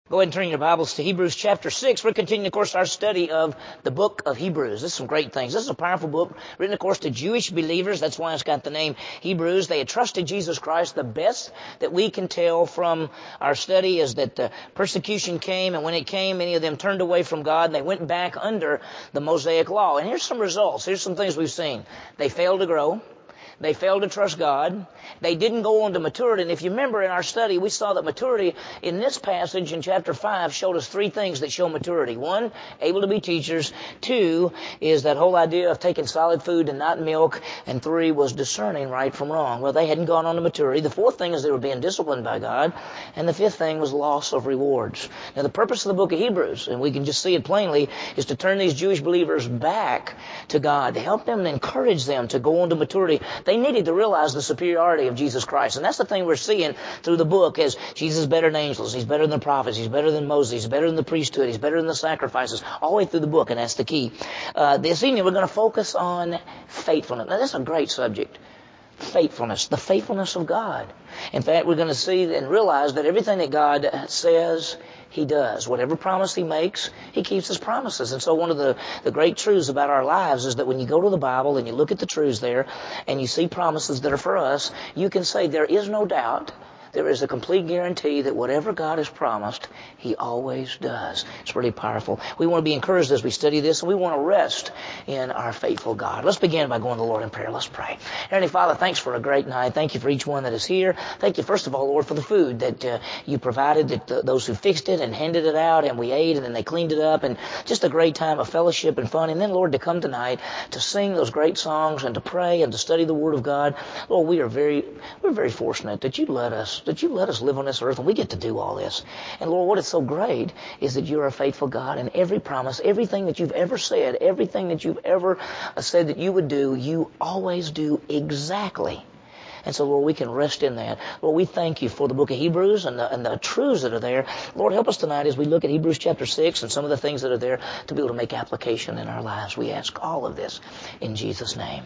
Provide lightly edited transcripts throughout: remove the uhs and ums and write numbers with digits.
Go ahead and turn your Bibles to Hebrews chapter 6. We're continuing, of course, our study of the book of Hebrews. This is some great things. This is a powerful book written, of course, to Jewish believers. That's why it's got the name Hebrews. They had trusted Jesus Christ. The best that we can tell from our study is that the persecution came, and when it came, many of them turned away from God, and they went back under the Mosaic law. And here's some results. Here's some things we've seen. They failed to grow. They failed to trust God. They didn't go on to maturity. And if you remember in our study, we saw that maturity in this passage in chapter 5 showed us three things that show maturity. One, able to be teachers. Two, is that whole idea of taking solid food and not milk. And three was discerning right from wrong. Well, they hadn't gone on to maturity. The fourth thing is they were being disciplined by God. And the fifth thing was loss of rewards. Now, the purpose of the book of Hebrews, and we can just see it plainly, is to turn these Jewish believers back to God, to help them and encourage them to go on to maturity. They needed to realize the superiority of Jesus Christ. And that's the thing we're seeing through the book is Jesus is better than angels. He's better than the prophets. He's better than Moses. He's better than the priesthood. He's better than the sacrifices. All the way through the book, and that's the key. This evening we're going to focus on faithfulness. Now, that's a great subject. Faithfulness. The faithfulness of God. In fact, we're going to see and realize that everything that God says, He does. Whatever promise He makes, He keeps His promises. And so one of the great truths about our lives is that when you go to the Bible and you look at the truths there and you see promises that are for us, you can say there is no doubt, there is a complete guarantee that whatever God has promised, He always does. It's really powerful. We want to be encouraged as we study this, and we want to rest in our faithful God. Let's begin by going to the Lord in prayer. Let's pray. Heavenly Father, thanks for a great night. Thank you for each one that is here. Thank you, first of all, Lord, for the food that you provided, that those who fixed it and handed it out, and we ate, and then they cleaned it up, and just a great time of fellowship and fun. And then, Lord, to come tonight to sing those great songs and to pray and to study the Word of God. Lord, we're very fortunate that you let us live on this earth, and we get to do all this. And Lord, what is so great is that you're a faithful God, and every promise, everything that you've ever said, everything that you've ever said that you would do, you always do exactly. And so, Lord, we can rest in that. Lord, we thank you for the book of Hebrews and the truths that are there. Lord, help us tonight as we look at Hebrews chapter 6 and some of the things that are there to be able to make application in our lives. We ask all of this in Jesus' name.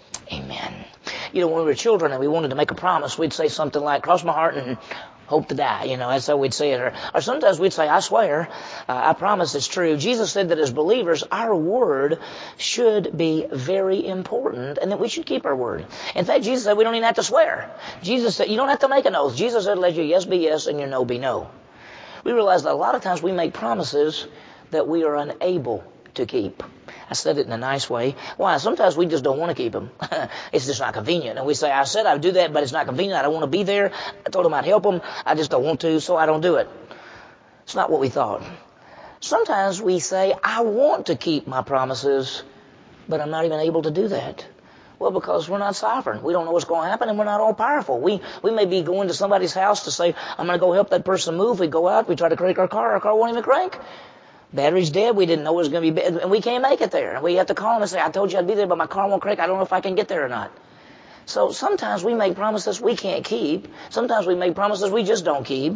Amen. You know, when we were children and we wanted to make a promise, we'd say something like, cross my heart and hope to die. You know, that's how we'd say it. Or sometimes we'd say, I swear, I promise it's true. Jesus said that as believers, our word should be very important and that we should keep our word. In fact, Jesus said we don't even have to swear. Jesus said you don't have to make an oath. Jesus said let your yes be yes and your no be no. We realize that a lot of times we make promises that we are unable to keep. I said it in a nice way. Why? Sometimes we just don't want to keep them. It's just not convenient. And we say, I said I'd do that, but it's not convenient. I don't want to be there. I told them I'd help them. I just don't want to, so I don't do it. It's not what we thought. Sometimes we say, I want to keep my promises, but I'm not even able to do that. Well, because we're not sovereign. We don't know what's going to happen, and we're not all powerful. We may be going to somebody's house to say, I'm going to go help that person move. We go out, we try to crank our car won't even crank. Battery's dead. We didn't know it was going to be bad, and we can't make it there. And we have to call them and say, I told you I'd be there, but my car won't crank. I don't know if I can get there or not. So sometimes we make promises we can't keep. Sometimes we make promises we just don't keep.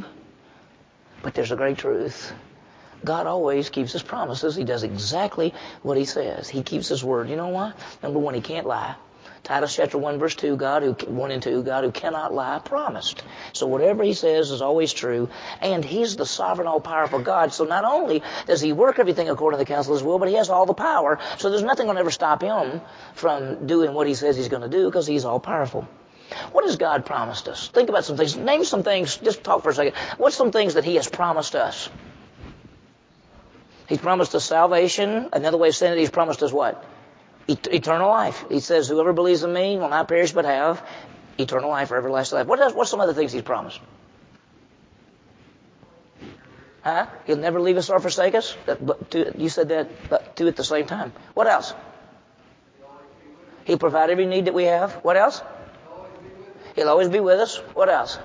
But there's a great truth. God always keeps His promises. He does exactly what He says. He keeps His word. You know why? Number one, He can't lie. Titus chapter 1 verse 2, God who 1 and 2, God who cannot lie promised. So whatever He says is always true, and He's the sovereign, all-powerful God. So not only does He work everything according to the counsel of His will, but He has all the power. So there's nothing going to ever stop Him from doing what He says He's going to do because He's all-powerful. What has God promised us? Think about some things. Name some things. Just talk for a second. What's some things that He has promised us? He's promised us salvation. Another way of saying it, He's promised us what? Eternal life. He says, whoever believes in me will not perish but have eternal life or everlasting life. What's some other things He's promised? Huh? He'll never leave us or forsake us? You said that two at the same time. What else? He'll provide every need that we have. What else? He'll always be with us. What else?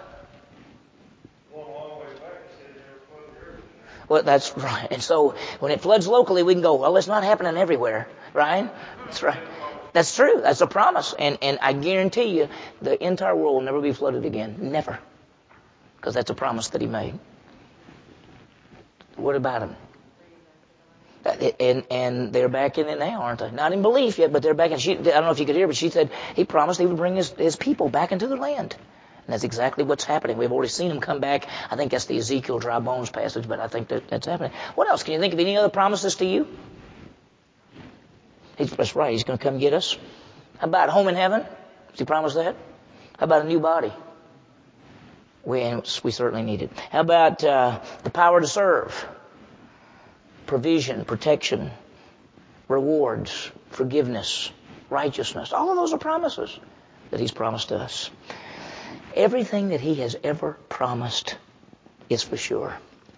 Well, that's right. And so when it floods locally, we can go, well, it's not happening everywhere. Right? That's right. That's true. That's a promise. And I guarantee you the entire world will never be flooded again. Never. Because that's a promise that He made. What about Him? And they're back in it now, aren't they? Not in belief yet, but they're back in. I don't know if you could hear, but she said He promised He would bring His people back into the land. And that's exactly what's happening. We've already seen him come back. I think that's the Ezekiel dry bones passage, but I think that's happening. What else? Can you think of any other promises to you? That's right. He's going to come get us. How about home in heaven? Does he promise that? How about a new body? We certainly need it. How about the power to serve? Provision, protection, rewards, forgiveness, righteousness. All of those are promises that he's promised us. Everything that he has ever promised is for sure.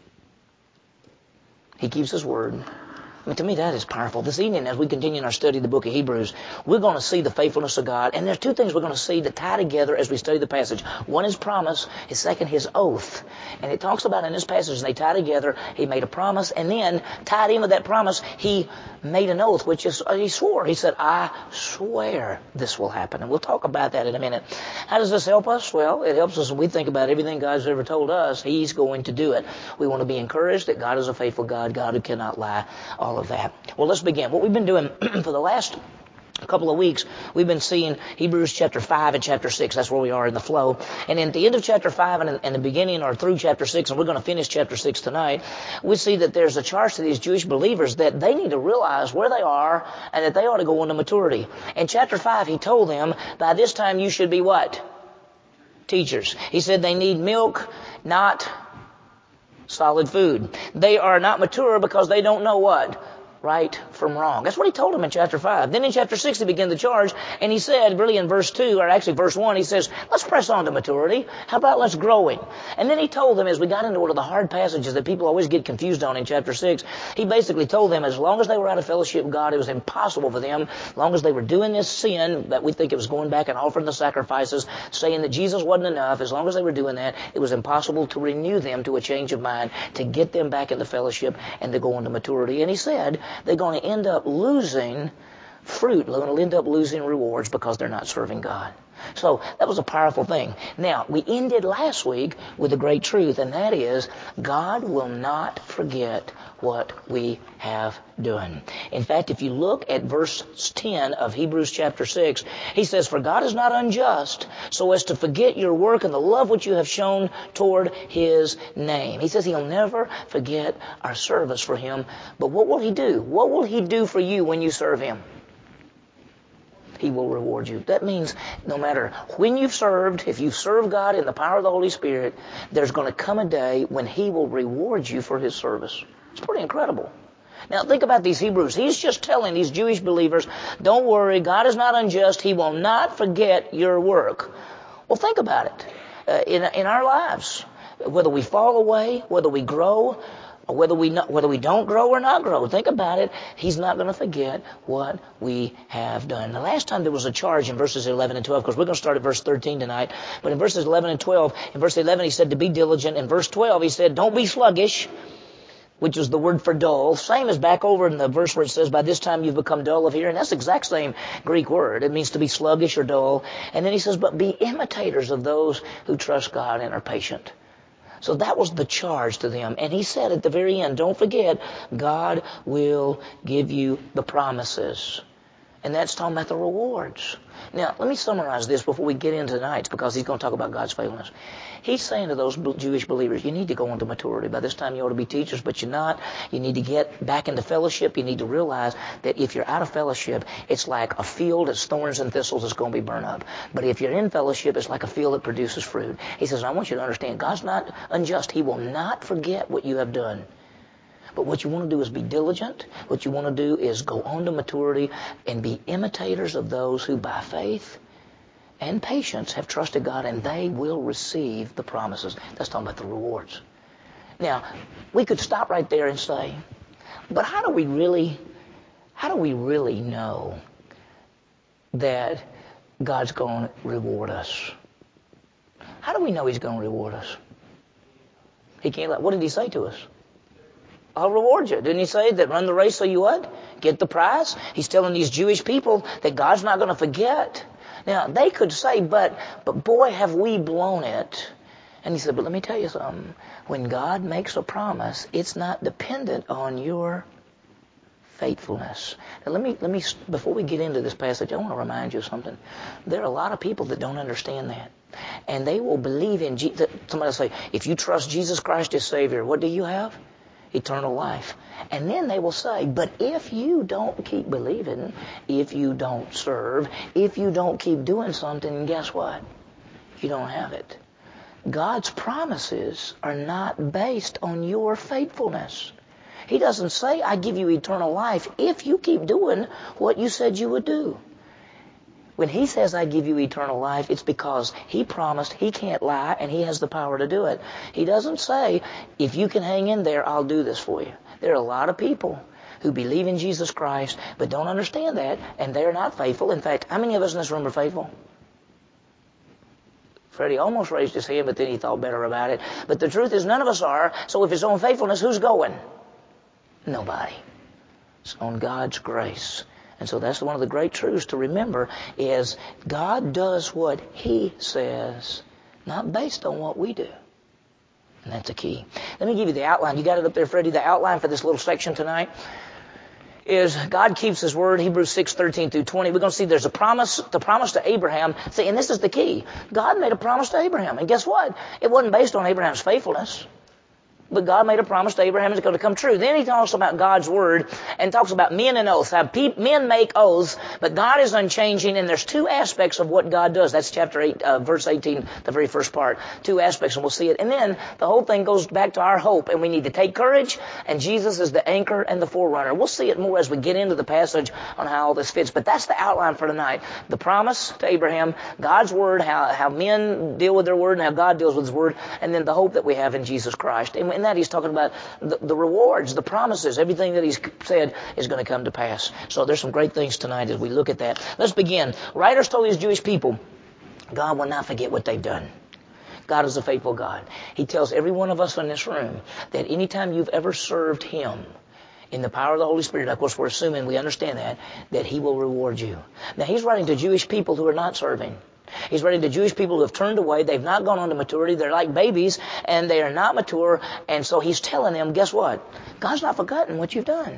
He keeps his word. I mean, to me, that is powerful. This evening, as we continue in our study of the book of Hebrews, we're going to see the faithfulness of God. And there's two things we're going to see that tie together as we study the passage. One is promise, and second, his oath. And it talks about in this passage, and they tie together, he made a promise, and then tied in with that promise, he made an oath, which is, he swore. He said, I swear this will happen. And we'll talk about that in a minute. How does this help us? Well, it helps us when we think about everything God's ever told us. He's going to do it. We want to be encouraged that God is a faithful God, God who cannot lie, all of that. Well, let's begin. What we've been doing for the last couple of weeks, we've been seeing Hebrews chapter 5 and chapter 6. That's where we are in the flow. And at the end of chapter 5 and the beginning or through chapter 6, and we're going to finish chapter 6 tonight, we see that there's a charge to these Jewish believers that they need to realize where they are and that they ought to go into maturity. In chapter 5, he told them, by this time you should be what? Teachers. He said they need milk, not solid food. They are not mature because they don't know what? Right from wrong. That's what he told them in chapter 5. Then in chapter 6, he began the charge, and he said, really in verse 2, or actually verse 1, he says, let's press on to maturity. How about let's growing? And then he told them, as we got into one of the hard passages that people always get confused on in chapter 6, he basically told them as long as they were out of fellowship with God, it was impossible for them, as long as they were doing this sin, that we think it was going back and offering the sacrifices, saying that Jesus wasn't enough, as long as they were doing that, it was impossible to renew them to a change of mind, to get them back into fellowship and to go into maturity. And he said, they're going to end up losing fruit. They're going to end up losing rewards because they're not serving God. So that was a powerful thing. Now, we ended last week with a great truth, and that is God will not forget what we have done. In fact, if you look at verse 10 of Hebrews chapter 6, he says, for God is not unjust so as to forget your work and the love which you have shown toward his name. He says he'll never forget our service for him. But what will he do? What will he do for you when you serve him? He will reward you. That means no matter when you've served, if you've served God in the power of the Holy Spirit, there's going to come a day when he will reward you for his service. It's pretty incredible. Now think about these Hebrews. He's just telling these Jewish believers, don't worry, God is not unjust. He will not forget your work. Well, think about it. In our lives, whether we fall away, whether we grow, whether we don't grow or not grow, think about it. He's not going to forget what we have done. The last time there was a charge in verses 11 and 12, because we're going to start at verse 13 tonight, but in verses 11 and 12, in verse 11 he said to be diligent. In verse 12 he said don't be sluggish, which is the word for dull. Same as back over in the verse where it says by this time you've become dull of hearing. That's the exact same Greek word. It means to be sluggish or dull. And then he says, but be imitators of those who trust God and are patient. So that was the charge to them. And he said at the very end, don't forget, God will give you the promises. And that's talking about the rewards. Now, let me summarize this before we get into tonight, because he's going to talk about God's faithfulness. He's saying to those Jewish believers, you need to go into maturity. By this time you ought to be teachers, but you're not. You need to get back into fellowship. You need to realize that if you're out of fellowship, it's like a field that's thorns and thistles that's going to be burned up. But if you're in fellowship, it's like a field that produces fruit. He says, I want you to understand, God's not unjust. He will not forget what you have done. But what you want to do is be diligent. What you want to do is go on to maturity and be imitators of those who by faith and patience have trusted God, and they will receive the promises. That's talking about the rewards. Now, we could stop right there and say, but how do we really know that God's going to reward us? How do we know he's going to reward us? He can't. What did he say to us? I'll reward you. Didn't he say that run the race so you what? Get the prize? He's telling these Jewish people that God's not going to forget. Now, they could say, but boy, have we blown it. And he said, but let me tell you something. When God makes a promise, it's not dependent on your faithfulness. Now let me, before we get into this passage, I want to remind you of something. There are a lot of people that don't understand that. And they will believe in Jesus. Somebody will say, if you trust Jesus Christ as Savior, what do you have? Eternal life. And then they will say, but if you don't keep believing, if you don't serve, if you don't keep doing something, guess what? You don't have it. God's promises are not based on your faithfulness. He doesn't say, I give you eternal life if you keep doing what you said you would do. When He says, I give you eternal life, it's because He promised, He can't lie, and He has the power to do it. He doesn't say, if you can hang in there, I'll do this for you. There are a lot of people who believe in Jesus Christ, but don't understand that, and they're not faithful. In fact, how many of us in this room are faithful? Freddie almost raised his hand, but then he thought better about it. But the truth is, none of us are. So if it's on faithfulness, who's going? Nobody. It's on God's grace. And so that's one of the great truths to remember is God does what He says, not based on what we do. And that's a key. Let me give you the outline. You got it up there, Freddie? The outline for this little section tonight is God keeps His word, Hebrews 6:13 through 20. We're going to see there's a promise, the promise to Abraham. See, and this is the key. God made a promise to Abraham. And guess what? It wasn't based on Abraham's faithfulness. But God made a promise to Abraham, it's going to come true. Then He talks about God's word and talks about men and oaths. How men make oaths, but God is unchanging, and there's two aspects of what God does. That's chapter 8, verse 18, the very first part. Two aspects, and we'll see it. And then the whole thing goes back to our hope, and we need to take courage, and Jesus is the anchor and the forerunner. We'll see it more as we get into the passage on how all this fits. But that's the outline for tonight. The promise to Abraham, God's word, how men deal with their word, and how God deals with His word, and then the hope that we have in Jesus Christ. And in that He's talking about the rewards, the promises, everything that He's said is going to come to pass. So there's some great things tonight as we look at that. Let's begin. Writers told these Jewish people, God will not forget what they've done. God is a faithful God. He tells every one of us in this room that anytime you've ever served Him in the power of the Holy Spirit, of course we're assuming we understand that He will reward you. Now He's writing to Jewish people who are not serving. He's writing to Jewish people who have turned away. They've not gone on to maturity. They're like babies, and they are not mature. And so He's telling them, guess what? God's not forgotten what you've done.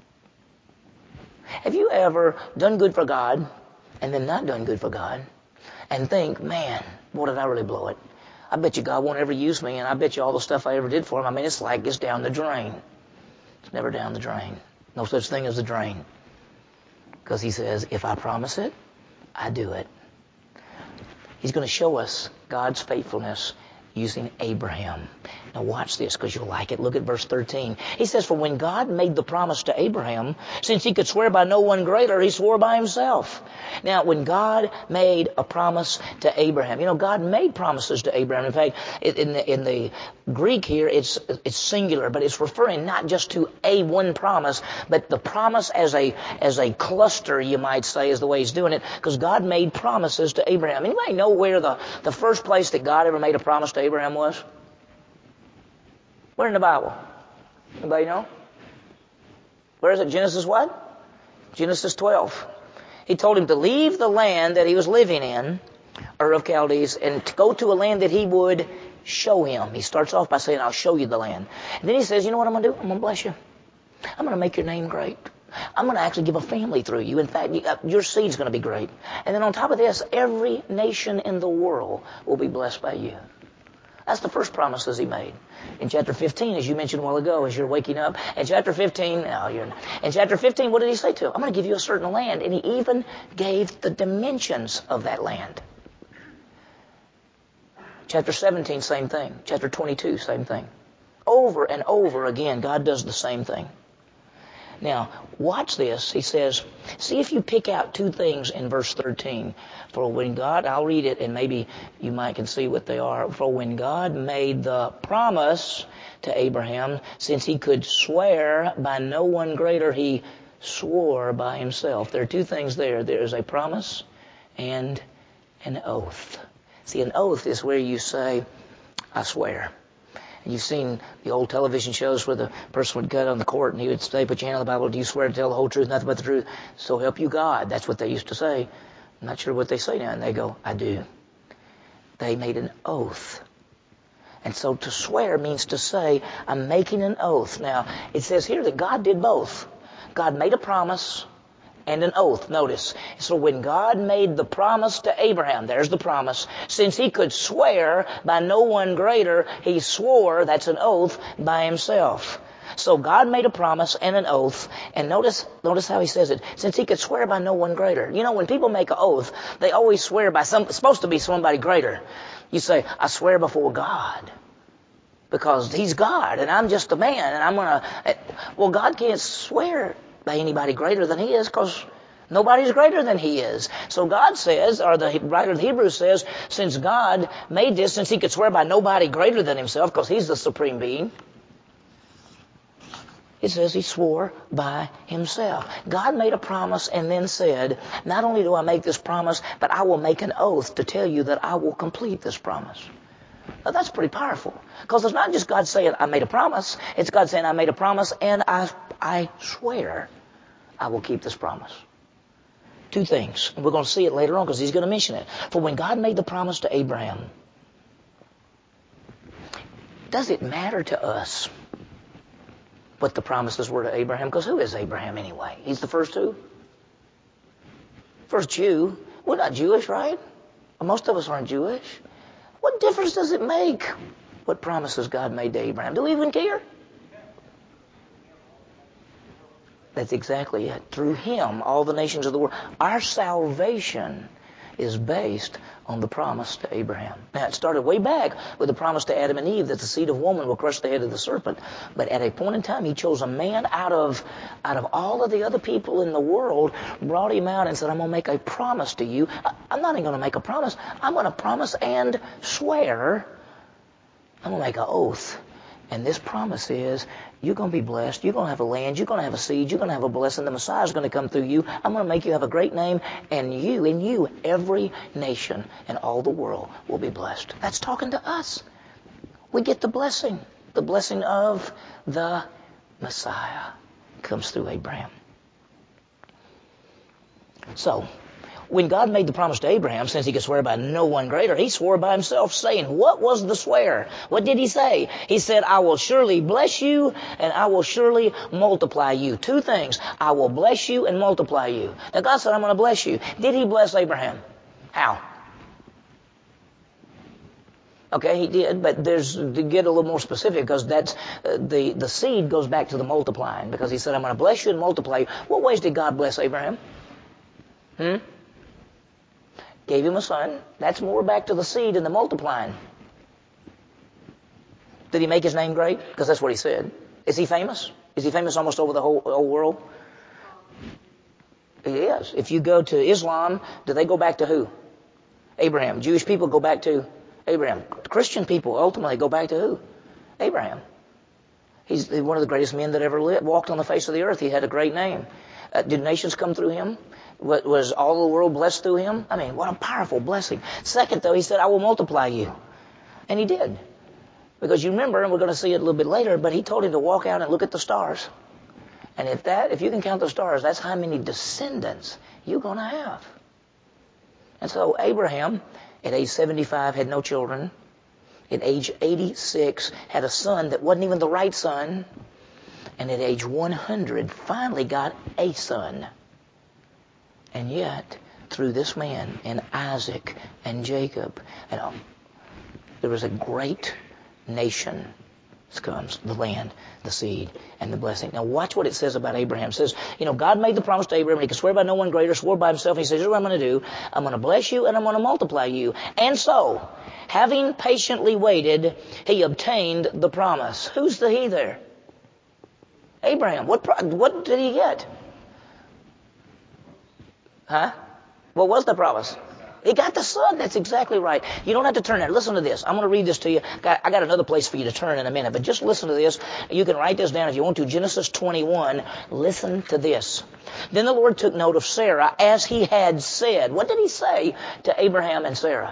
Have you ever done good for God and then not done good for God and think, man, boy, did I really blow it? I bet you God won't ever use me, and I bet you all the stuff I ever did for Him, I mean, it's like it's down the drain. It's never down the drain. No such thing as the drain. Because He says, if I promise it, I do it. He's going to show us God's faithfulness using Abraham. Now watch this because you'll like it. Look at verse 13. He says, for when God made the promise to Abraham, since He could swear by no one greater, He swore by Himself. Now, when God made a promise to Abraham, God made promises to Abraham. In fact, in the Greek here, it's singular, but it's referring not just to one promise, but the promise as a cluster, you might say, is the way He's doing it, because God made promises to Abraham. Anybody know where the first place that God ever made a promise to Abraham was? Where in the Bible? Anybody know? Where is it? Genesis what? Genesis 12. He told him to leave the land that he was living in, Ur of Chaldees, and to go to a land that He would show him. He starts off by saying, I'll show you the land. And then He says, you know what I'm going to do? I'm going to bless you. I'm going to make your name great. I'm going to actually give a family through you. In fact, your seed's going to be great. And then on top of this, every nation in the world will be blessed by you. That's the first promises He made. In chapter 15, as you mentioned a while ago, as you're waking up, in chapter 15, what did He say to him? I'm going to give you a certain land. And He even gave the dimensions of that land. Chapter 17, same thing. Chapter 22, same thing. Over and over again, God does the same thing. Now, watch this. He says, see if you pick out two things in verse 13. For when God, I'll read it and maybe you might can see what they are. For when God made the promise to Abraham, since He could swear by no one greater, He swore by Himself. There are two things there. There is a promise and an oath. See, an oath is where you say, I swear. You've seen the old television shows where the person would get on the court and he would say, put your hand on the Bible, do you swear to tell the whole truth, nothing but the truth? So help you God. That's what they used to say. I'm not sure what they say now. And they go, I do. They made an oath. And so to swear means to say, I'm making an oath. Now, it says here that God did both. God made a promise and an oath. Notice. So when God made the promise to Abraham, there's the promise. Since he could swear by no one greater, he swore, that's an oath, by himself. So God made a promise and an oath. And notice how he says it. Since he could swear by no one greater. You know, when people make an oath, they always swear by it's supposed to be somebody greater. You say, I swear before God. Because he's God and I'm just a man and I'm going to... Well, God can't swear by anybody greater than he is because nobody's greater than he is. So God says, or the writer of Hebrews says, since God made this, since he could swear by nobody greater than himself because he's the supreme being, it says he swore by himself. God made a promise and then said, not only do I make this promise, but I will make an oath to tell you that I will complete this promise. Now, that's pretty powerful. Because it's not just God saying, I made a promise. It's God saying, I made a promise and I swear I will keep this promise. Two things. And we're going to see it later on because he's going to mention it. For when God made the promise to Abraham, does it matter to us what the promises were to Abraham? Because who is Abraham anyway? He's the first who? First Jew. We're not Jewish, right? Most of us aren't Jewish. What difference does it make what promises God made to Abraham? Do we even care? That's exactly it. Through him, all the nations of the world. Our salvation is based on the promise to Abraham. Now, it started way back with the promise to Adam and Eve that the seed of woman will crush the head of the serpent. But at a point in time, he chose a man out of all of the other people in the world, brought him out and said, I'm going to make a promise to you. I'm not even going to make a promise. I'm going to promise and swear. I'm going to make an oath. And this promise is, you're going to be blessed. You're going to have a land. You're going to have a seed. You're going to have a blessing. The Messiah is going to come through you. I'm going to make you have a great name. And you, every nation in all the world will be blessed. That's talking to us. We get the blessing. The blessing of the Messiah comes through Abraham. So, when God made the promise to Abraham, since he could swear by no one greater, he swore by himself, saying, what was the swear? What did he say? He said, I will surely bless you and I will surely multiply you. Two things. I will bless you and multiply you. Now God said, I'm going to bless you. Did he bless Abraham? How? Okay, he did, but to get a little more specific, because that's the seed goes back to the multiplying, because he said, I'm going to bless you and multiply you. What ways did God bless Abraham? Gave him a son. That's more back to the seed and the multiplying. Did he make his name great? Because that's what he said. Is he famous? Is he famous almost over the whole world? He is. If you go to Islam, do they go back to who? Abraham. Jewish people go back to Abraham. Christian people ultimately go back to who? Abraham. He's one of the greatest men that ever lived, walked on the face of the earth. He had a great name. Did nations come through him? Was all the world blessed through him? I mean, what a powerful blessing. Second, though, he said, I will multiply you. And he did. Because you remember, and we're going to see it a little bit later, but he told him to walk out and look at the stars. And if you can count the stars, that's how many descendants you're going to have. And so Abraham, at age 75, had no children. At age 86, had a son that wasn't even the right son. And at age 100, finally got a son. And yet, through this man and Isaac and Jacob, there was a great nation. This comes the land, the seed, and the blessing. Now watch what it says about Abraham. It says, God made the promise to Abraham. He could swear by no one greater, swore by himself. He says, here's what I'm going to do. I'm going to bless you and I'm going to multiply you. And so, having patiently waited, he obtained the promise. Who's the he there? Abraham. What did he get? Huh? What was the promise? He got the son. That's exactly right. You don't have to turn there. Listen to this. I'm going to read this to you. I got another place for you to turn in a minute, but just listen to this. You can write this down if you want to. Genesis 21. Listen to this. Then the Lord took note of Sarah as he had said. What did he say to Abraham and Sarah?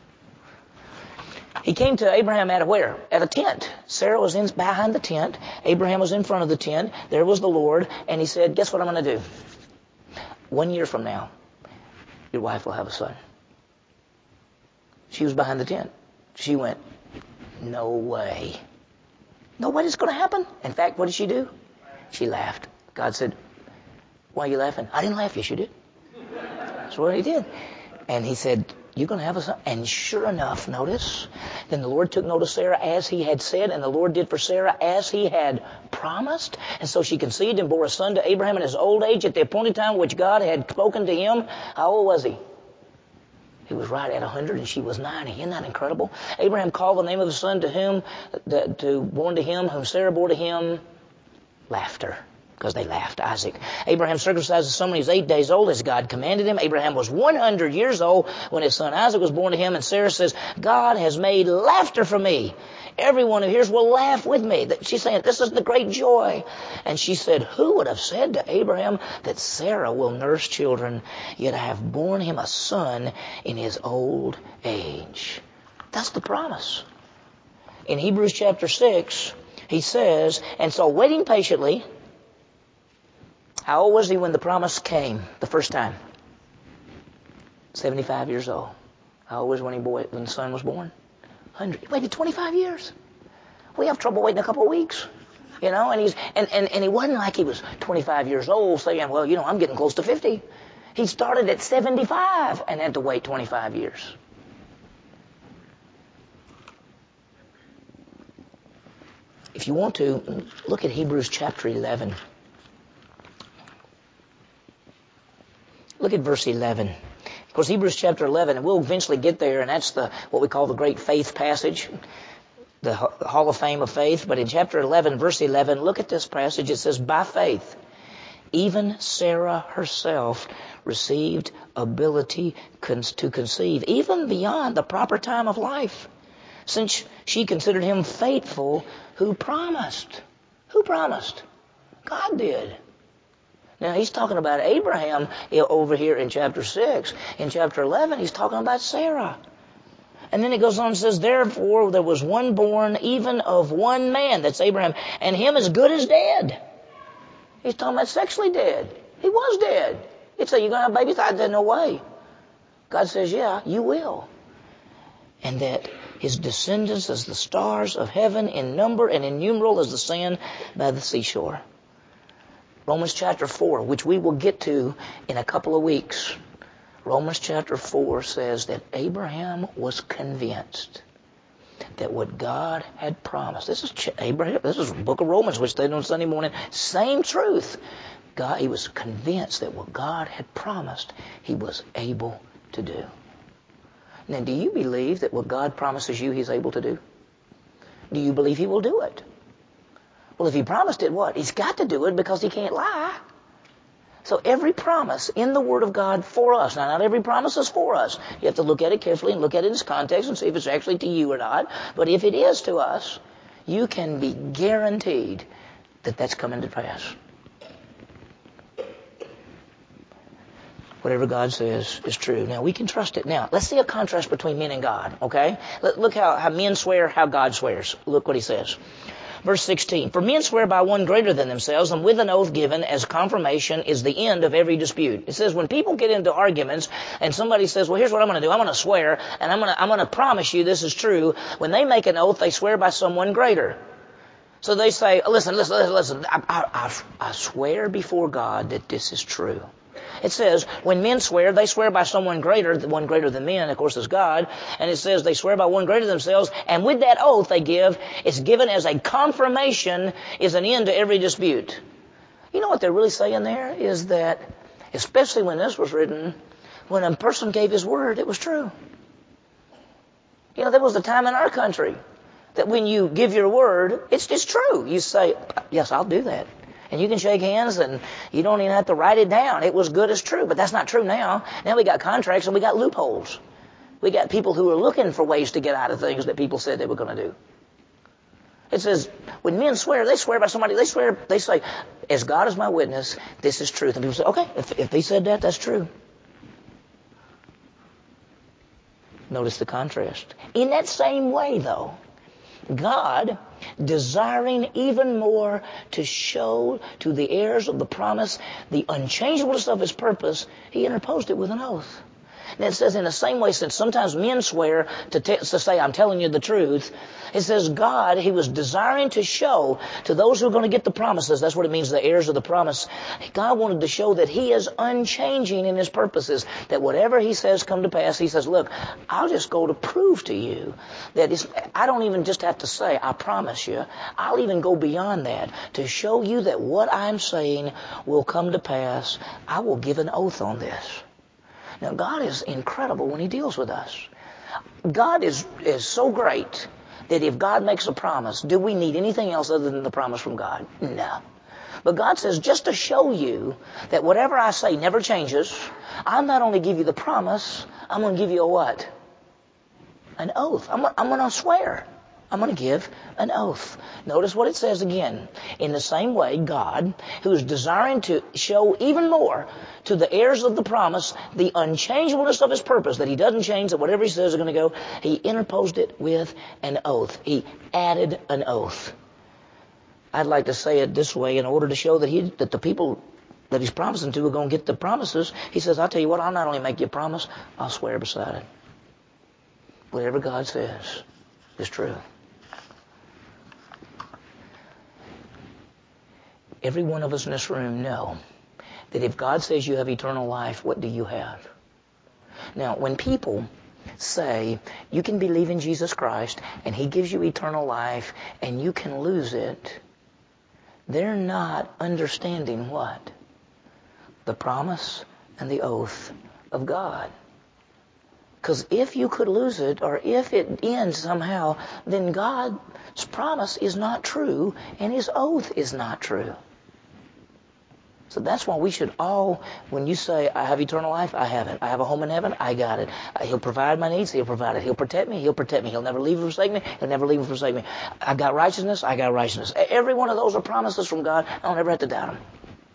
He came to Abraham at where? At a tent. Sarah was behind the tent. Abraham was in front of the tent. There was the Lord. And he said, guess what I'm going to do? 1 year from now, your wife will have a son. She was behind the tent. She went, no way. No way it's going to happen. In fact, what did she do? She laughed. God said, Why are you laughing? I didn't laugh. Yes, you did. That's what he did. And he said, you're going to have a son. And sure enough, notice, then the Lord took note of Sarah as he had said, and the Lord did for Sarah as he had promised. And so she conceived and bore a son to Abraham in his old age at the appointed time which God had spoken to him. How old was he? He was right at 100 and she was 90. Isn't that incredible? Abraham called the name of the son born to him, whom Sarah bore to him, Laughter. Because they laughed, Isaac. Abraham circumcised his son when he was 8 days old as God commanded him. Abraham was 100 years old when his son Isaac was born to him. And Sarah says, God has made laughter for me. Everyone who hears will laugh with me. She's saying, this is the great joy. And she said, who would have said to Abraham that Sarah will nurse children, yet I have borne him a son in his old age? That's the promise. In Hebrews chapter 6, he says, and so waiting patiently. How old was he when the promise came the first time? 75 years old. How old was he when the son was born? 100. He waited 25 years. We have trouble waiting a couple of weeks. You know, and he wasn't like he was 25 years old saying, well, I'm getting close to 50. He started at 75 and had to wait 25 years. If you want to, look at Hebrews chapter 11. Look at verse 11. Of course, Hebrews chapter 11, and we'll eventually get there, and that's what we call the great faith passage, the Hall of Fame of faith. But in chapter 11, verse 11, look at this passage. It says, by faith, even Sarah herself received ability to conceive, even beyond the proper time of life, since she considered him faithful who promised. Who promised? God did. Now, he's talking about Abraham over here in chapter 6. In chapter 11, he's talking about Sarah. And then it goes on and says, therefore, there was one born even of one man, that's Abraham, and him as good as dead. He's talking about sexually dead. He was dead. He'd say, you're going to have babies? I said, no way. God says, yeah, you will. And that his descendants as the stars of heaven in number and innumerable as the sand by the seashore. Romans chapter 4, which we will get to in a couple of weeks. Romans chapter 4 says that Abraham was convinced that what God had promised. This is Abraham. This is the book of Romans, which they did on Sunday morning. Same truth. He was convinced that what God had promised, he was able to do. Now, do you believe that what God promises you, he's able to do? Do you believe he will do it? Well, if he promised it, what? He's got to do it because he can't lie. So every promise in the Word of God for us, now not every promise is for us. You have to look at it carefully and look at it in its context and see if it's actually to you or not. But if it is to us, you can be guaranteed that that's coming to pass. Whatever God says is true. Now, we can trust it. Now, let's see a contrast between men and God, okay? Look how men swear, how God swears. Look what he says. Verse 16, for men swear by one greater than themselves, and with an oath given as confirmation is the end of every dispute. It says when people get into arguments and somebody says, well, here's what I'm going to do. I'm going to swear, and I'm going to promise you this is true. When they make an oath, they swear by someone greater. So they say, listen, I swear before God that this is true. It says, when men swear, they swear by someone greater, the one greater than men, of course, is God. And it says they swear by one greater than themselves. And with that oath they give, it's given as a confirmation, is an end to every dispute. You know what they're really saying there is that, especially when this was written, when a person gave his word, it was true. You know, there was a time in our country that when you give your word, it's just true. You say, yes, I'll do that. And you can shake hands and you don't even have to write it down. It was good as true, but that's not true now. Now we got contracts and we got loopholes. We got people who are looking for ways to get out of things that people said they were going to do. It says, when men swear, they swear by somebody. They say, as God is my witness, this is truth. And people say, okay, if he said that, that's true. Notice the contrast. In that same way, though, God, desiring even more to show to the heirs of the promise the unchangeableness of his purpose, he interposed it with an oath. And it says in the same way, since sometimes men swear to say, I'm telling you the truth, it says God, He was desiring to show to those who are going to get the promises, that's what it means, the heirs of the promise. God wanted to show that He is unchanging in His purposes, that whatever He says come to pass, He says, look, I'll just go to prove to you that I don't even just have to say, I promise you. I'll even go beyond that to show you that what I'm saying will come to pass. I will give an oath on this. Now, God is incredible when He deals with us. God is so great that if God makes a promise, do we need anything else other than the promise from God? No. But God says, just to show you that whatever I say never changes, I'll not only give you the promise, I'm going to give you a what? An oath. I'm going to swear. I'm going to give an oath. Notice what it says again. In the same way, God, who is desiring to show even more to the heirs of the promise the unchangeableness of His purpose, that He doesn't change, that whatever He says is going to go, He interposed it with an oath. He added an oath. I'd like to say it this way, in order to show that the people that He's promising to are going to get the promises, He says, I'll tell you what, I'll not only make you a promise, I'll swear beside it. Whatever God says is true. Every one of us in this room know that if God says you have eternal life, what do you have? Now, when people say you can believe in Jesus Christ and He gives you eternal life and you can lose it, they're not understanding what? The promise and the oath of God. Because if you could lose it, or if it ends somehow, then God's promise is not true and His oath is not true. So that's why we should all, when you say, I have eternal life, I have it. I have a home in heaven, I got it. He'll provide my needs, He'll provide it. He'll protect me, He'll protect me. He'll never leave or forsake me, He'll never leave or forsake me. I got righteousness, I got righteousness. Every one of those are promises from God. I don't ever have to doubt them.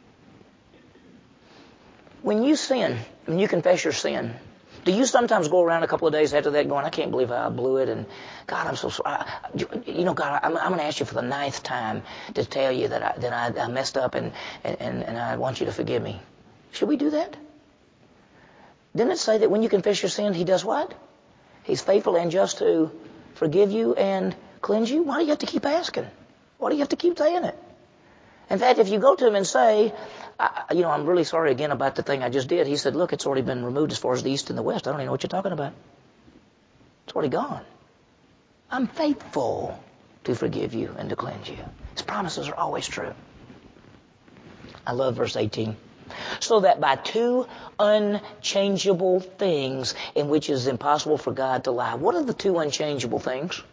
When you sin, when you confess your sin, do you sometimes go around a couple of days after that going, I can't believe how I blew it, and God, I'm so sorry. God, I'm going to ask you for the 9th time to tell you that I messed up and I want you to forgive me. Should we do that? Didn't it say that when you confess your sin, He does what? He's faithful and just to forgive you and cleanse you? Why do you have to keep asking? Why do you have to keep saying it? In fact, if you go to Him and say, I'm really sorry again about the thing I just did. He said, look, it's already been removed as far as the east and the west. I don't even know what you're talking about. It's already gone. I'm faithful to forgive you and to cleanse you. His promises are always true. I love verse 18. So that by 2 unchangeable things in which it is impossible for God to lie. What are the 2 unchangeable things?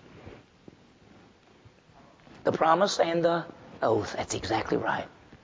The promise and the oath. That's exactly right.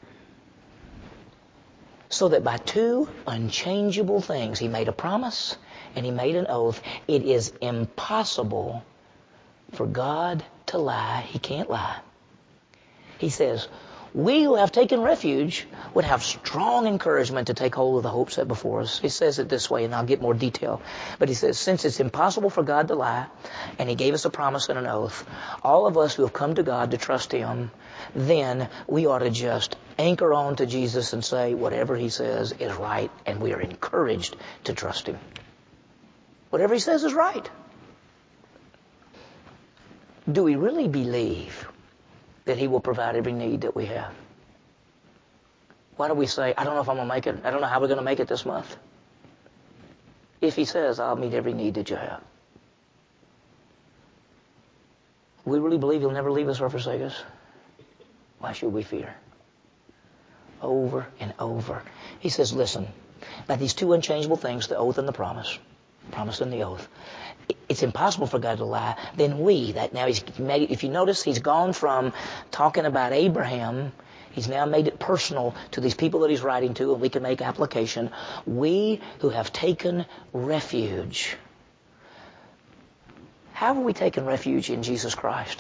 So that by 2 unchangeable things, He made a promise and He made an oath. It is impossible for God to lie. He can't lie. He says, we who have taken refuge would have strong encouragement to take hold of the hope set before us. He says it this way, and I'll get more detail. But he says, since it's impossible for God to lie, and He gave us a promise and an oath, all of us who have come to God to trust Him, then we ought to just anchor on to Jesus and say whatever He says is right, and we are encouraged to trust Him. Whatever He says is right. Do we really believe that He will provide every need that we have? Why do we say, I don't know if I'm going to make it. I don't know how we're going to make it this month. If He says, I'll meet every need that you have. We really believe He'll never leave us or forsake us. Why should we fear? Over and over. He says, listen, by these 2 unchangeable things, the oath and the promise and the oath, it's impossible for God to lie. Then if you notice, He's gone from talking about Abraham, He's now made it personal to these people that He's writing to, and we can make application. We who have taken refuge. How have we taken refuge in Jesus Christ?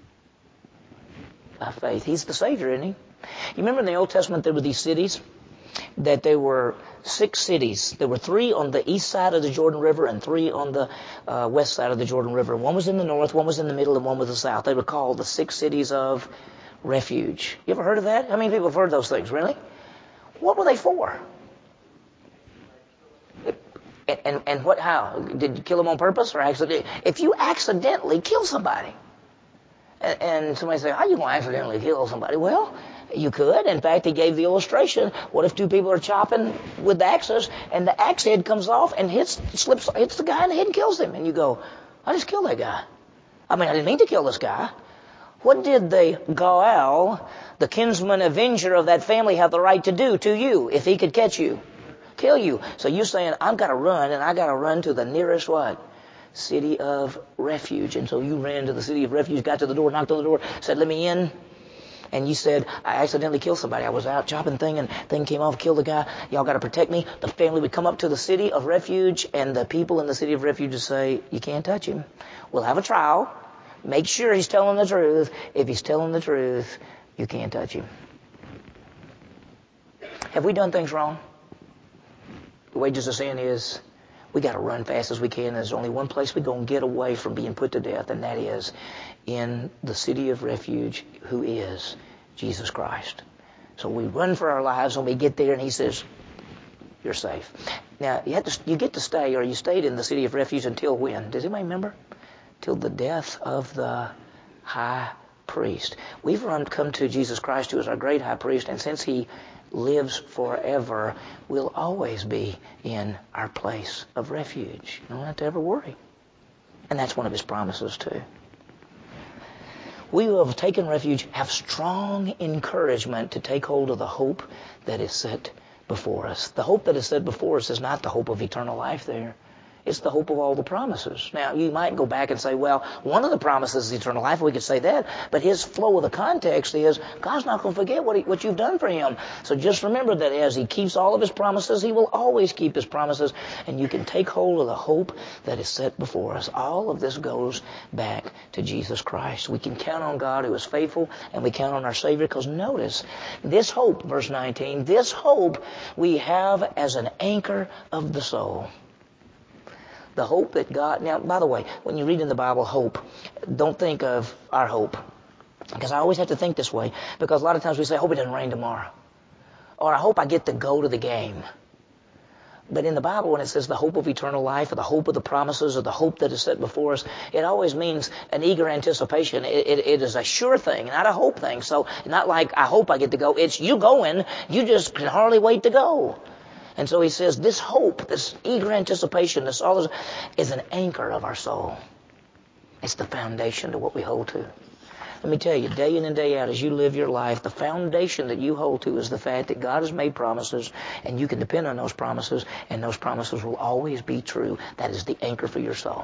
By faith. He's the Savior, isn't He? You remember in the Old Testament there were these cities? That there were 6 cities. There were 3 on the east side of the Jordan River and 3 on the west side of the Jordan River. One was in the north, one was in the middle, and one was the south. They were called the 6 cities of refuge. You ever heard of that? How many people have heard those things? Really? What were they for? And what, how? Did you kill them on purpose or accidentally? If you accidentally kill somebody, and somebody say, how are you going to accidentally kill somebody? Well, you could. In fact, he gave the illustration. What if two people are chopping with axes and the axe head comes off and hits the guy in the head and kills him? And you go, I just killed that guy. I mean, I didn't mean to kill this guy. What did the Gaal, the kinsman avenger of that family, have the right to do to you if he could catch you? Kill you. So you're saying, I've got to run, and I got to run to the nearest what? City of refuge. And so you ran to the city of refuge, got to the door, knocked on the door, said, let me in. And you said, I accidentally killed somebody. I was out chopping and thing came off, killed the guy. Y'all got to protect me. The family would come up to the city of refuge, and the people in the city of refuge would say, you can't touch him. We'll have a trial. Make sure he's telling the truth. If he's telling the truth, you can't touch him. Have we done things wrong? The wages of sin is we got to run fast as we can. There's only one place we're going to get away from being put to death, and that is in the city of refuge, who is Jesus Christ. So we run for our lives when we get there, and he says, you're safe. Now, you get to stay, or you stayed in the city of refuge until when? Does anybody remember? Till the death of the high priest. We've come to Jesus Christ, who is our great high priest, and since he lives forever, we'll always be in our place of refuge. You don't have to ever worry. And that's one of his promises too. We who have taken refuge have strong encouragement to take hold of the hope that is set before us. The hope that is set before us is not the hope of eternal life there. It's the hope of all the promises. Now, you might go back and say, well, one of the promises is eternal life. We could say that. But his flow of the context is, God's not going to forget what you've done for him. So just remember that as he keeps all of his promises, he will always keep his promises. And you can take hold of the hope that is set before us. All of this goes back to Jesus Christ. We can count on God who is faithful, and we count on our Savior. Because notice, this hope, verse 19, this hope we have as an anchor of the soul. The hope that God... Now, by the way, when you read in the Bible, hope, don't think of our hope. Because I always have to think this way. Because a lot of times we say, I hope it doesn't rain tomorrow. Or I hope I get to go to the game. But in the Bible, when it says the hope of eternal life, or the hope of the promises, or the hope that is set before us, it always means an eager anticipation. It is a sure thing, not a hope thing. So, not like, I hope I get to go. It's you going. You just can hardly wait to go. And so he says, this hope, this eager anticipation, this all is an anchor of our soul. It's the foundation to what we hold to. Let me tell you, day in and day out, as you live your life, the foundation that you hold to is the fact that God has made promises, and you can depend on those promises, and those promises will always be true. That is the anchor for your soul.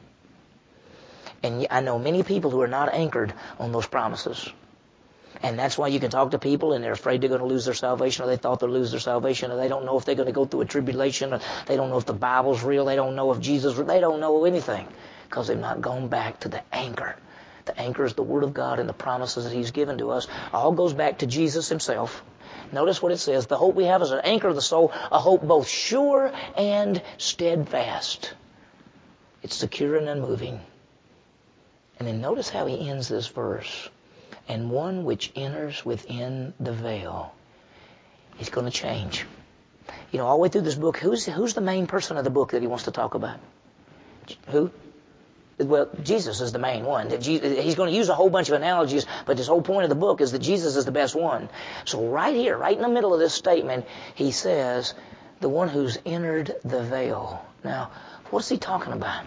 And I know many people who are not anchored on those promises. And that's why you can talk to people and they're afraid they're going to lose their salvation, or they thought they'll lose their salvation, or they don't know if they're going to go through a tribulation, or they don't know if the Bible's real, they don't know if Jesus, they don't know anything because they've not gone back to the anchor. The anchor is the Word of God and the promises that he's given to us. All goes back to Jesus himself. Notice what it says. The hope we have is an anchor of the soul, a hope both sure and steadfast. It's secure and unmoving. And then notice how he ends this verse. And one which enters within the veil is going to change. You know, all the way through this book, who's the main person of the book that he wants to talk about? Who? Well, Jesus is the main one. He's going to use a whole bunch of analogies, but this whole point of the book is that Jesus is the best one. So right here, right in the middle of this statement, he says, the one who's entered the veil. Now, what's he talking about?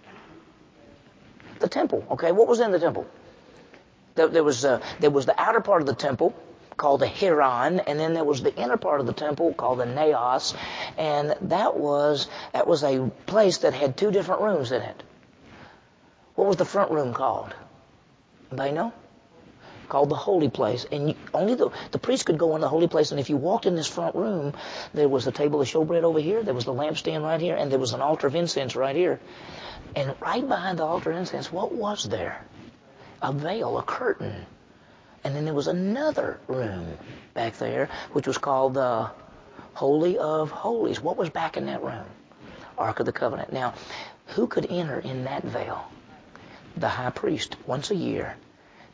The temple. Okay, what was in the temple? There was the outer part of the temple called the Hieron, and then there was the inner part of the temple called the Naos, and that was a place that had two different rooms in it. What was the front room called? Anybody know? Called the holy place. And only the priest could go in the holy place, and if you walked in this front room, there was a table of showbread over here, there was the lampstand right here, and there was an altar of incense right here. And right behind the altar of incense, what was there? A veil, a curtain. And then there was another room back there, which was called the Holy of Holies. What was back in that room? Ark of the Covenant. Now, who could enter in that veil? The high priest, once a year,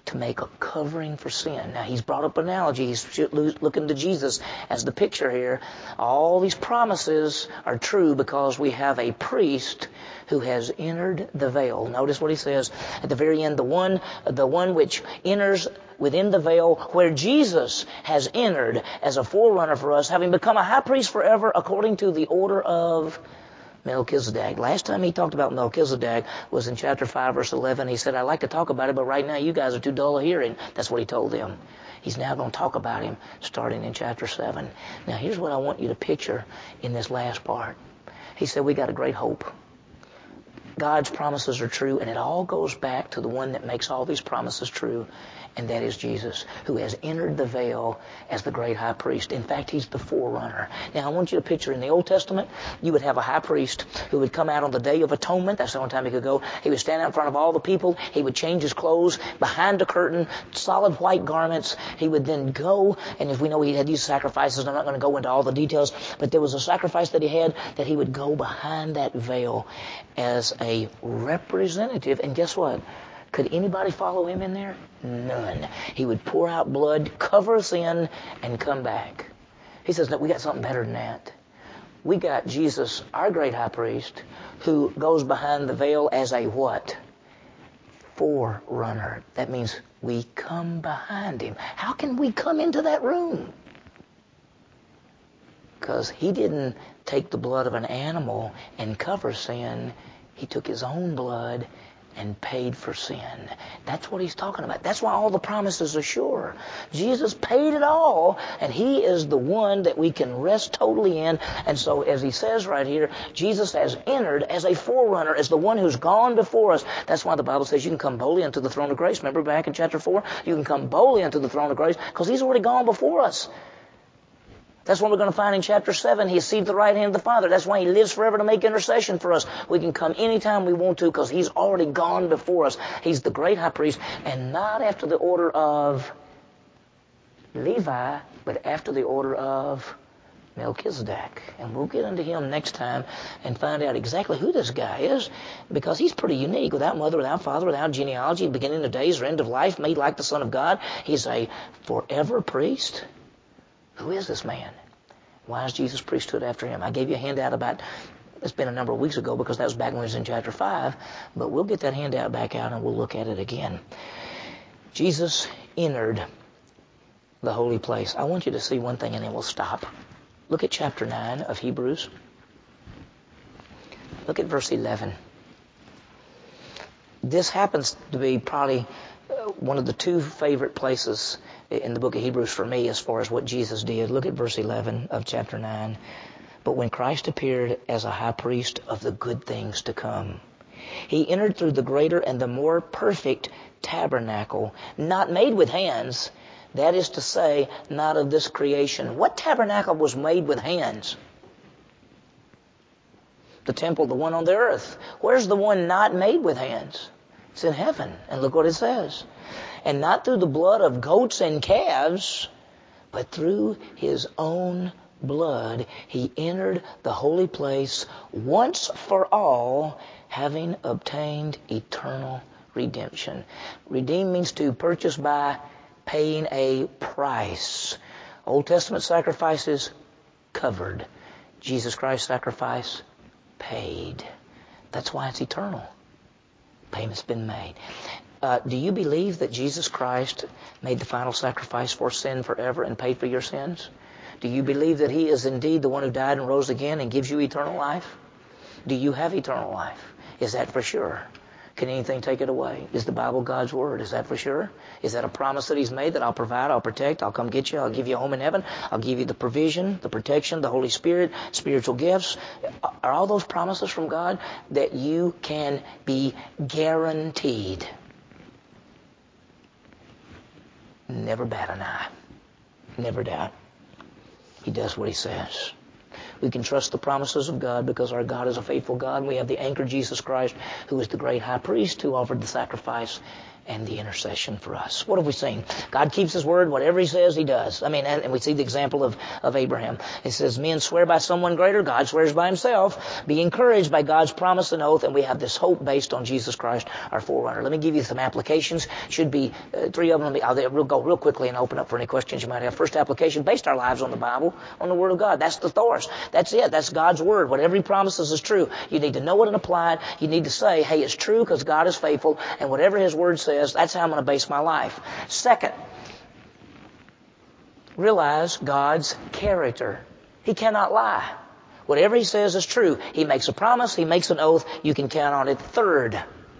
to make a covering for sin. Now, he's brought up an analogy. He's looking to Jesus as the picture here. All these promises are true because we have a priest who has entered the veil. Notice what he says at the very end. The one which enters within the veil, where Jesus has entered as a forerunner for us, having become a high priest forever according to the order of Melchizedek. Last time he talked about Melchizedek was in chapter 5, verse 11. He said, I'd like to talk about it, but right now you guys are too dull of hearing. That's what he told them. He's now going to talk about him starting in chapter 7. Now, here's what I want you to picture in this last part. He said, we got a great hope. God's promises are true, and it all goes back to the one that makes all these promises true, and that is Jesus, who has entered the veil as the great high priest. In fact, he's the forerunner. Now, I want you to picture in the Old Testament, you would have a high priest who would come out on the Day of Atonement. That's the only time he could go. He would stand out in front of all the people. He would change his clothes behind a curtain, solid white garments. He would then go, and if we know he had these sacrifices, I'm not going to go into all the details, but there was a sacrifice that he had that he would go behind that veil as a representative. And guess what? Could anybody follow him in there? None. He would pour out blood, cover us in, and come back. He says, no, we got something better than that. We got Jesus, our great high priest, who goes behind the veil as a what? Forerunner. That means we come behind him. How can we come into that room? Because he didn't take the blood of an animal and cover sin. He took his own blood and paid for sin. That's what he's talking about. That's why all the promises are sure. Jesus paid it all, and he is the one that we can rest totally in. And so, as he says right here, Jesus has entered as a forerunner, as the one who's gone before us. That's why the Bible says you can come boldly unto the throne of grace. Remember back in chapter 4? You can come boldly unto the throne of grace because he's already gone before us. That's what we're going to find in chapter 7. He is seated at the right hand of the Father. That's why he lives forever to make intercession for us. We can come anytime we want to because he's already gone before us. He's the great high priest, and not after the order of Levi, but after the order of Melchizedek. And we'll get into him next time and find out exactly who this guy is, because he's pretty unique. Without mother, without father, without genealogy, beginning of days or end of life, made like the Son of God. He's a forever priest. Who is this man? Why is Jesus' priesthood after him? I gave you a handout about, it's been a number of weeks ago because that was back when we was in chapter 5, but we'll get that handout back out and we'll look at it again. Jesus entered the holy place. I want you to see one thing and then we'll stop. Look at chapter 9 of Hebrews. Look at verse 11. This happens to be probably one of the two favorite places in the book of Hebrews for me as far as what Jesus did. Look at verse 11 of chapter 9. But when Christ appeared as a high priest of the good things to come, he entered through the greater and the more perfect tabernacle, not made with hands, that is to say, not of this creation. What tabernacle was made with hands? The temple, the one on the earth. Where's the one not made with hands? It's in heaven. And look what it says. And not through the blood of goats and calves, but through his own blood, he entered the holy place once for all, having obtained eternal redemption. Redeem means to purchase by paying a price. Old Testament sacrifices covered. Jesus Christ's sacrifice paid. That's why it's eternal. Payment's been made. Do you believe that Jesus Christ made the final sacrifice for sin forever and paid for your sins? Do you believe that he is indeed the one who died and rose again and gives you eternal life? Do you have eternal life? Is that for sure? Can anything take it away? Is the Bible God's Word? Is that for sure? Is that a promise that he's made that I'll provide, I'll protect, I'll come get you, I'll give you a home in heaven, I'll give you the provision, the protection, the Holy Spirit, spiritual gifts? Are all those promises from God that you can be guaranteed? Never bat an eye. Never doubt. He does what he says. We can trust the promises of God because our God is a faithful God. We have the anchor Jesus Christ, who is the great high priest who offered the sacrifice and the intercession for us. What have we seen? God keeps His word. Whatever He says, He does. And we see the example of Abraham. It says, men swear by someone greater. God swears by Himself. Be encouraged by God's promise and oath, and we have this hope based on Jesus Christ, our forerunner. Let me give you some applications. Should be 3 of them. We'll go real quickly and open up for any questions you might have. First application, based our lives on the Bible, on the Word of God. That's the Thor's. That's it. That's God's Word. Whatever He promises is true. You need to know it and apply it. You need to say, hey, it's true because God is faithful, and whatever His Word says, that's how I'm going to base my life. Second, realize God's character. He cannot lie. Whatever He says is true. He makes a promise. He makes an oath. You can count on it. Third,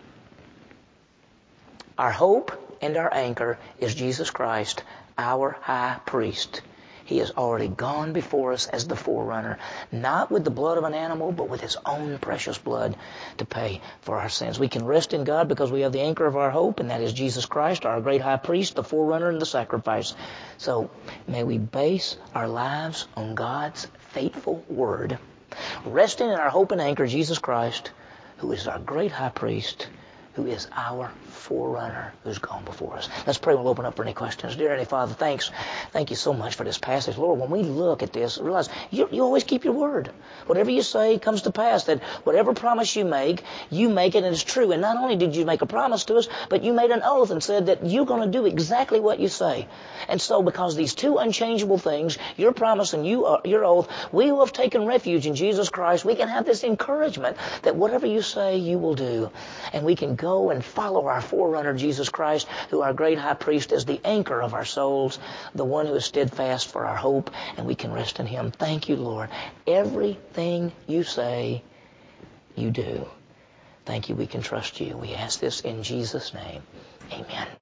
our hope and our anchor is Jesus Christ, our high priest. He has already gone before us as the forerunner, not with the blood of an animal, but with His own precious blood to pay for our sins. We can rest in God because we have the anchor of our hope, and that is Jesus Christ, our great high priest, the forerunner and the sacrifice. So may we base our lives on God's faithful word, resting in our hope and anchor, Jesus Christ, who is our great high priest, who is our forerunner, who's gone before us. Let's pray. We'll open up for any questions. Dear Heavenly Father, thanks. Thank you so much for this passage. Lord, when we look at this, realize you always keep your word. Whatever you say comes to pass, that whatever promise you make it and it's true. And not only did you make a promise to us, but you made an oath and said that you're going to do exactly what you say. And so because these two unchangeable things, your promise and your oath, we who have taken refuge in Jesus Christ, we can have this encouragement that whatever you say, you will do. And we can go and follow our forerunner, Jesus Christ, who our great high priest is the anchor of our souls, the one who is steadfast for our hope, and we can rest in Him. Thank you, Lord. Everything you say, you do. Thank you. We can trust you. We ask this in Jesus' name. Amen.